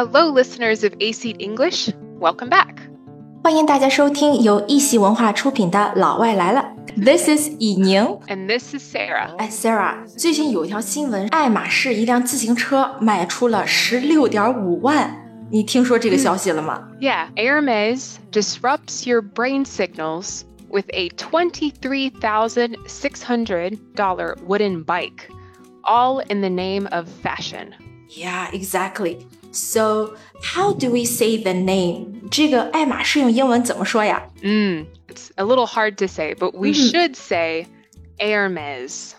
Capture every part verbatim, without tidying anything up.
Hello, listeners of A C English. Welcome back. 欢迎大家收听由一席文化出品的《老外来了》。This is 以宁 And this is Sarah. 哎 ，Sarah， 最近有一条新闻，爱马仕一辆自行车卖出了十六点五万，你听说这个消息了吗？ Yeah, Hermes disrupts your brain signals with a twenty-three thousand six hundred dollars wooden bike, all in the name of fashion. Yeah, exactly. So, how do we say the name? 这个爱马仕用英文怎么说呀？ Mm, it's a little hard to say, but we Mhm. should say Hermes.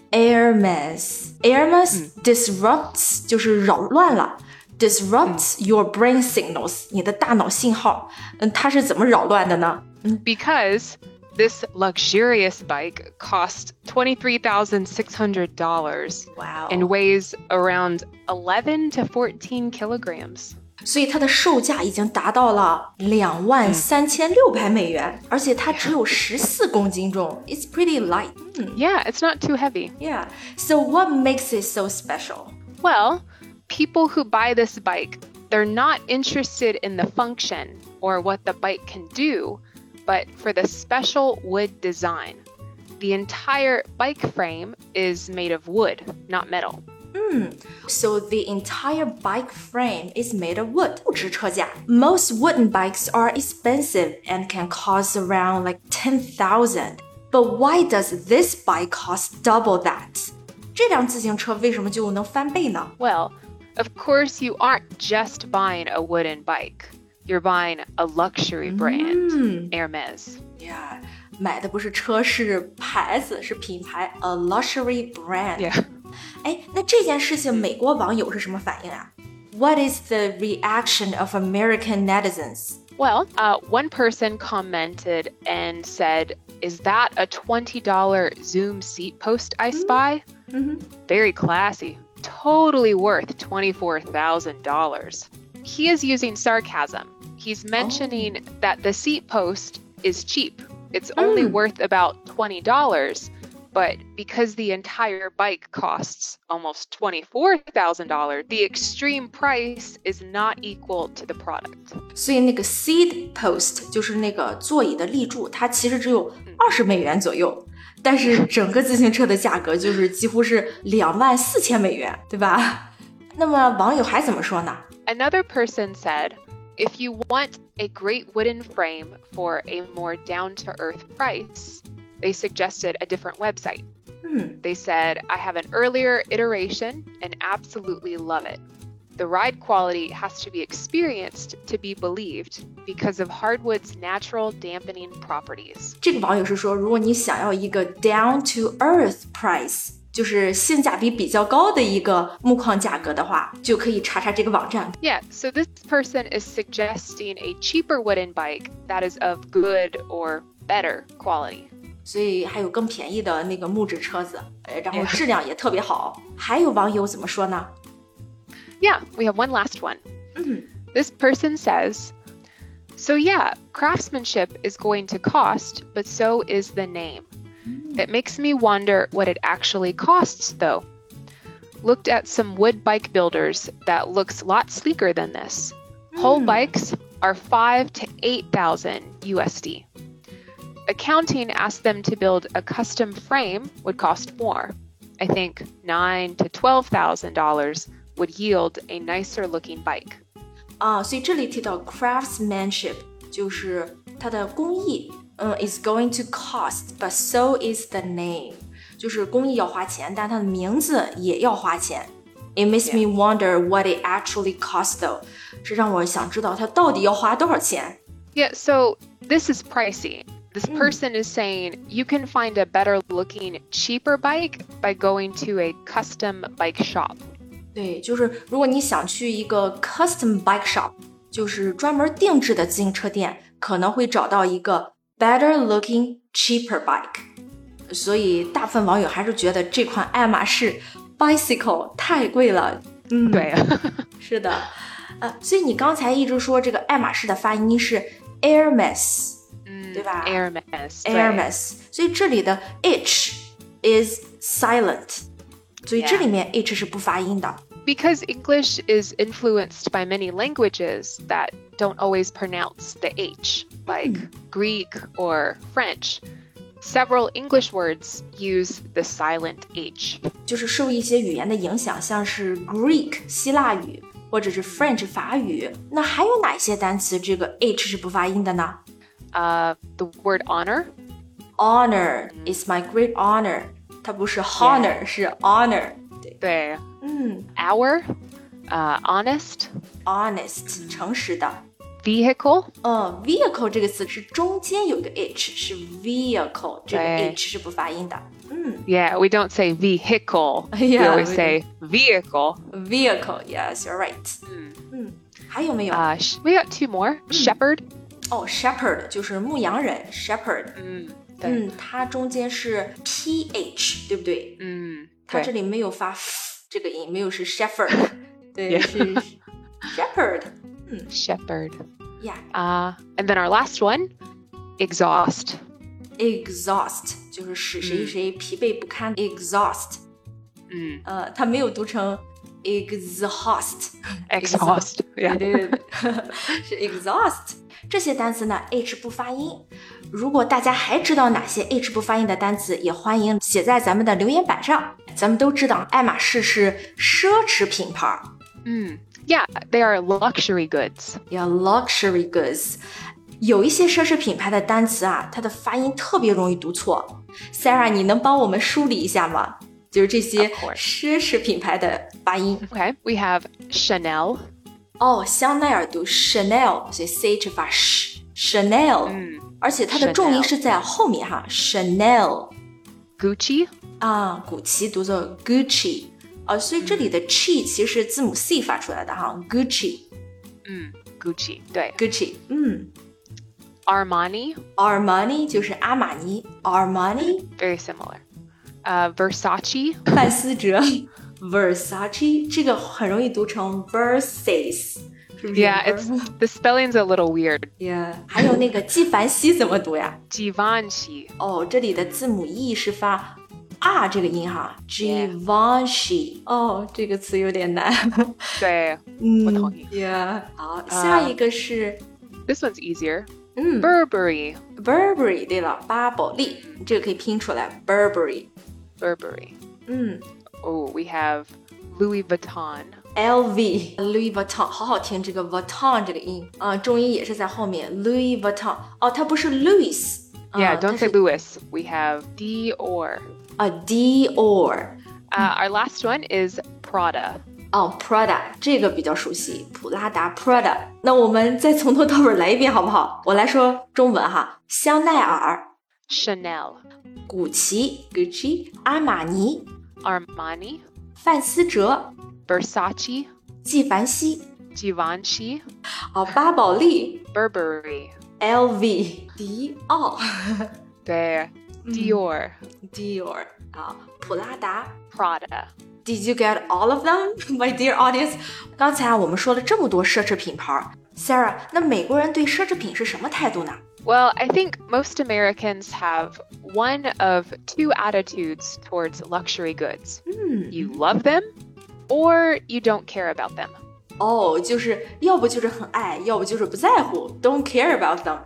Hermes. Hermes、嗯、disrupts 就是扰乱了。Disrupts、嗯、your brain signals 你的大脑信号。嗯，它是怎么扰乱的呢？ Because this luxurious bike cost twenty-three thousand six hundred dollars. Wow. And weighs around eleven to fourteen kilograms. 所以它的售价已经达到了两万三千六百美元，而且它只有十四公斤重。It's pretty light. Yeah, it's not too heavy. Yeah. So what makes it so special? Well, people who buy this bike, they're not interested in the function or what the bike can do, but for the special wood design. The entire bike frame is made of wood, not metal. Mm. So the entire bike frame is made of wood. 不值车价. Most wooden bikes are expensive and can cost around like ten thousand. But why does this bike cost double that? 这辆自行车为什么就能翻倍呢? Well, of course you aren't just buying a wooden bike. You're buying a luxury brand, mm. Hermes. Yeah, 买的不是车，是牌子，是品牌 a luxury brand. Yeah. 哎，那这件事情美国网友是什么反应啊？ What is the reaction of American netizens? Well, uh, one person commented and said, "Is that a twenty dollars Zoom seat post I spy? Mm-hmm. Very classy. Totally worth twenty-four thousand dollars." He is using sarcasm. He's mentioning oh. that the seat post is cheap. It's only mm. worth about twenty dollars, but because the entire bike costs almost twenty-four thousand dollars, the extreme price is not equal to the product. 所以那个 seat post 就是那个座椅的立柱，它其实只有二十美元左右，但是整个自行车的价格就是几乎是两万四千美元，对吧？那么网友还怎么说呢？ Another person said, if you want a great wooden frame for a more down-to-earth price, they suggested a different website. Hmm. They said, I have an earlier iteration and absolutely love it. The ride quality has to be experienced to be believed because of hardwood's natural dampening properties. 这个网友是说，如果你想要一个 down-to-earth price，就是性价比比较高的一个木框价格的话，就可以查查这个网站。 Yeah, so this person is suggesting a cheaper wooden bike that is of good or better quality. 所以还有更便宜的那个木质车子，然后质量也特别好。还有网友怎么说呢？ Yeah, we have one last one. Mm. This person says, so yeah, craftsmanship is going to cost, but so is the name.It makes me wonder what it actually costs, though. Looked at some wood bike builders that looks a lot sleeker than this. Whole mm. bikes are five to eight thousand U S D. Accounting asked them to build a custom frame would cost more. I think nine to twelve thousand dollars would yield a nicer looking bike. 啊，所以这里提到 craftsmanship 就是它的工艺。嗯 is going to cost, but so is the name. 就是工艺要花钱，但它的名字也要花钱。It makes me wonder what it actually costs, though. 这让我想知道它到底要花多少钱。 Yeah, so this is pricey. This person is saying you can find a better looking, cheaper bike by going to a custom bike shop. 对，就是如果你想去一个 custom bike shop, 就是专门定制的自行车店，可能会找到一个better looking, cheaper bike. 所以大部分网友还是觉得这款爱马仕 bicycle 太贵了。嗯， 对啊， 是的。呃，所以你刚才一直说这个爱马仕的发音是 Hermes，嗯，对吧 ？Hermes， Hermes。所以这里的 H is silent， 所以这里面 H 是不发音的。 because English is influenced by many languages that don't always pronounce the H, like Mm. Greek or French, several English words use the silent H. 就是受一些语言的影响，像是 Greek 希腊语，或者是 French 法语。那还有哪些单词这个 H 是不发音的呢？ Uh, the word honor, Honor is my great honor， 它不是 honor， 是 honor。对， 对嗯 hour, uh, honest, ，honest 诚实的。 vehicle, 嗯 vehicle 这个词是中间有个 h， 是 vehicle， 这个对 h 是不发音的。嗯 yeah, we don't say vehicle, we Yeah, always we say vehicle. vehicle yes you're right。 嗯嗯，还有没有？ Uh, sh- we got two more. Shepherd. 哦 shepherd 就是牧羊人 shepherd。 嗯，对， 嗯，它中间是 ph， 对不对？ 嗯， 它这对， 里没有发 f 这个音，没有是 shepherd， 对 Yeah. 是 shepherd。 shepherd. Yeah， Uh, and then our last one, exhaust. exhaust 就是使谁谁疲惫不堪 exhaust。 嗯呃，它没有读成 exhaust。 exhaust. 对 Yeah. 对对对，是 exhaust。这些单词呢 H 不发音。如果大家还知道哪些 H 不发音的单词，也欢迎写在咱们的留言板上。咱们都知道爱马仕是奢侈品牌， 嗯 Yeah, they are luxury goods. 要 luxury goods。有一些奢侈品牌的单词啊，它的发音特别容易读错。Sarah， 你能帮我们梳理一下吗？就是这些 Of course. 奢侈品牌的发音。 Okay, we have Chanel. 哦，香奈儿读 Chanel， 所以 ch 发 sh Chanel，、 嗯而且它的重音 Chanel 是在后面哈 Chanel。 Gucci. 啊，古奇读作 Gucci， 啊，所以这里的 chi 其实是字母 c 发出来的哈 Gucci 嗯 Gucci. 对 Gucci， 嗯 Armani. Armani 就是阿玛尼 Armani， Very similar. Uh, Versace. 范思哲 Versace 这个很容易读成 Versace， 是不是 Yeah, it's the spelling's a little weird. Yeah， 还有那个纪梵希怎么读呀？ Givenchy. 哦，这里的字母 e 是发 r 这个音哈 Yeah. Givenchy， 哦，这个词有点难。 对， 嗯， 我同意。 Yeah， 好，下一个是、 This one's easier. 嗯 Burberry. Burberry， 对了，巴宝莉，这个可以拼出来 Burberry。 Burberry. 嗯 Oh, we have Louis Vuitton. L V Louis Vuitton， 好好听这个 Vuitton 这个音啊、重音也是在后面 Louis Vuitton。哦，它不是 Louis。 Yeah, 啊 don't 它 say 是 Louis. We have Dior. 啊 Dior。 Uh, our last one is Prada. 哦 Prada 这个比较熟悉，普拉达 Prada。那我们再从头到尾来一遍好不好？我来说中文哈，香奈儿、 Chanel. 古奇 Gucci、阿玛尼、 Armani. 范思哲、 Versace. 纪梵希、 Givenchy. 哦巴宝莉、 Burberry. L V、迪奥、 There. Dior. Dior 啊，普拉达。 Prada. Did you get all of them, my dear audience？ 刚才啊，我们说了这么多奢侈品牌 ，Sarah， 那美国人对奢侈品是什么态度呢？ Well, I think most Americans have one of two attitudes towards luxury goods. 嗯， You love them or you don't care about them. 哦，就是要不就是很爱，要不就是不在乎 ，don't care about them。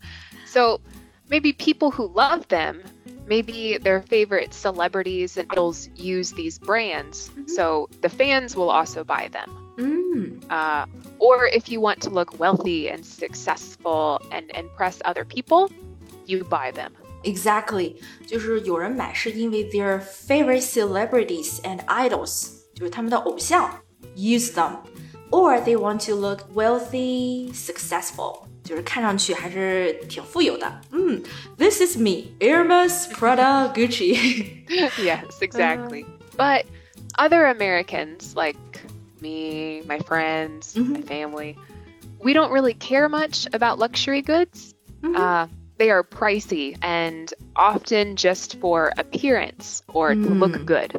So maybe people who love them, maybe their favorite celebrities and idols use these brands, so the fans will also buy them. 嗯 Uh, or if you want to look wealthy and successful and impress other people, you buy them. ，exactly， 就是有人买是因为 their favorite celebrities and idols， 就是他们的偶像 use them，or they want to look wealthy, successful。就是看上去还是挺富有的，嗯 ，This is me, Hermes, Prada, Gucci 。 Yes, exactly. But other Americans, like me, my friends, my family, we don't really care much about luxury goods. Uh, they are pricey and often just for appearance or to look good.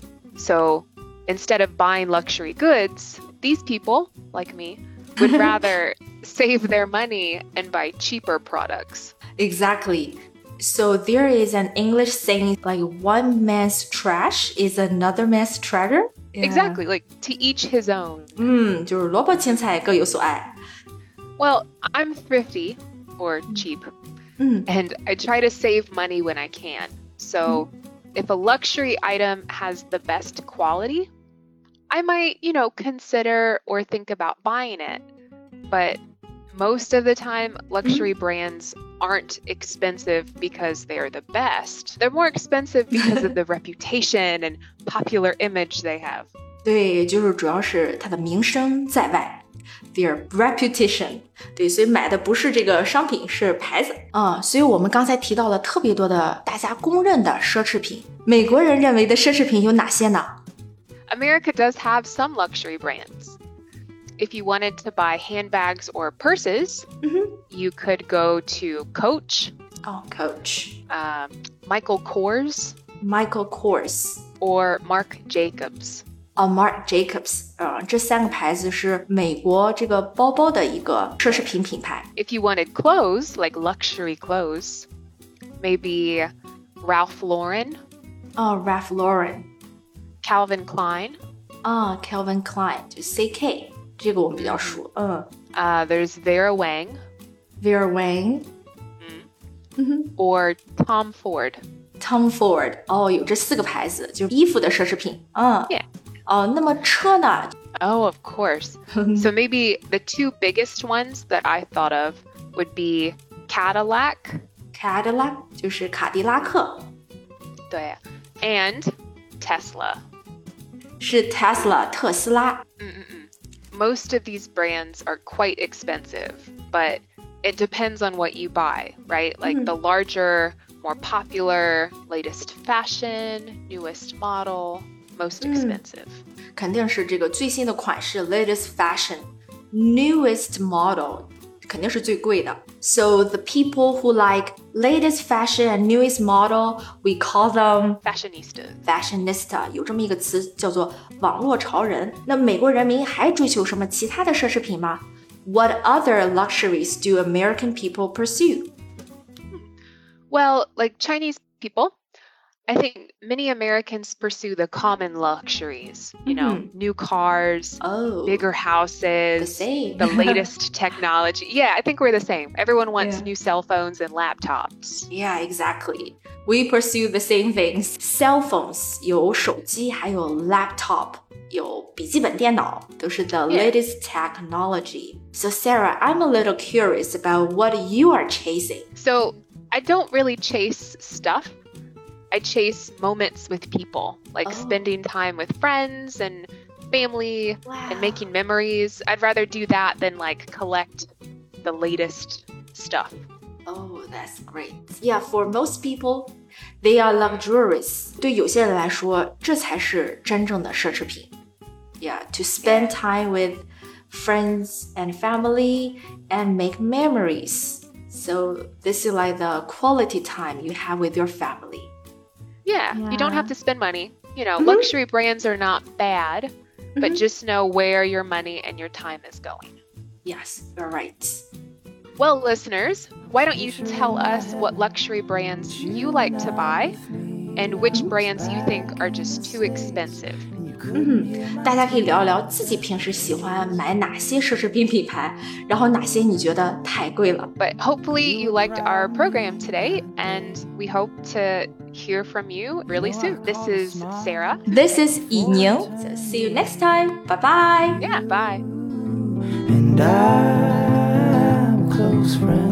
So instead of buying luxury goods, these people, like me, would rather save their money and buy cheaper products. Exactly. So there is an English saying like one man's trash is another man's treasure. Yeah. Exactly, like to each his own. 嗯，就是萝卜青菜各有所爱。 Well, I'm thrifty or cheap, mm. and I try to save money when I can. So mm. if a luxury item has the best quality, I might, you know, consider or think about buying it. But most of the time, luxury mm. brands aren't expensive because they're the best. They're more expensive because of the reputation and popular image they have. 对，就是主要是它的名声在外。Their reputation， 对，所以买的不是这个商品，是牌子啊、嗯。所以我们刚才提到了特别多的大家公认的奢侈品。美国人认为的奢侈品有哪些呢？ America does have some luxury brands. If you wanted to buy handbags or purses, mm-hmm. you could go to Coach. Oh, Coach. Um, Michael Kors. Michael Kors. Or Marc Jacobs. Oh, Marc Jacobs. 呃，这三个牌子是美国这个包包的一个奢侈品品牌。 If you wanted clothes, like luxury clothes, maybe Ralph Lauren. Oh, Ralph Lauren. Calvin Klein. Ah, oh, Calvin Klein, 就 C K. 这个我们比较熟。嗯。 Uh, there's Vera Wang. Vera Wang. Mm. Or Tom Ford. Tom Ford. 哦，有这四个牌子，就是衣服的奢侈品。嗯。 Yeah. 哦，那么车呢？ Oh, of course. So maybe the two biggest ones that I thought of would be Cadillac. Cadillac 就是卡迪拉克。 对 And Tesla. 是 Tesla 特斯拉。 嗯嗯嗯。Most of these brands are quite expensive, but it depends on what you buy, right? Like mm-hmm. the larger, more popular, latest fashion, newest model, most expensive. 嗯，肯定是这个最新的款式 latest fashion, newest model 肯定是最贵的。So the people who like latest fashion and newest model, we call them fashionista. Fashionista 有这么一个词叫做网络潮人。那美国人民还追求什么其他的奢侈品吗？ What other luxuries do American people pursue? Well, like Chinese people, I think many Americans pursue the common luxuries, you know, mm-hmm. new cars, oh, bigger houses, the same. the latest technology. Yeah, I think we're the same. Everyone wants yeah. new cell phones and laptops. Yeah, exactly. We pursue the same things. Cell phones 有手机，还有 laptop 有笔记本电脑，都是 the yeah. latest technology. So Sarah, I'm a little curious about what you are chasing. So I don't really chase stuff. I chase moments with people, like oh. spending time with friends and family wow. and making memories. I'd rather do that than like collect the latest stuff. Oh, that's great. Yeah, for most people, they are luxurious. 对有些人来说，这才是真正的奢侈品。Yeah, to spend time with friends and family and make memories. So this is like the quality time you have with your family. Yeah, yeah. You don't have to spend money. You know, mm-hmm. luxury brands are not bad, mm-hmm. but just know where your money and your time is going. Yes, you're right. Well, listeners, why don't you tell us what luxury brands you like to buy and which brands you think are just too expensive? 嗯，大家可以聊一聊自己平时喜欢买哪些奢侈品品牌，然后哪些你觉得太贵了。 But hopefully you liked our program today, and we hope to hear from you really soon. This is Sarah. This is Yining. So see you next time. Bye bye. Yeah, bye. And I'm a close friend.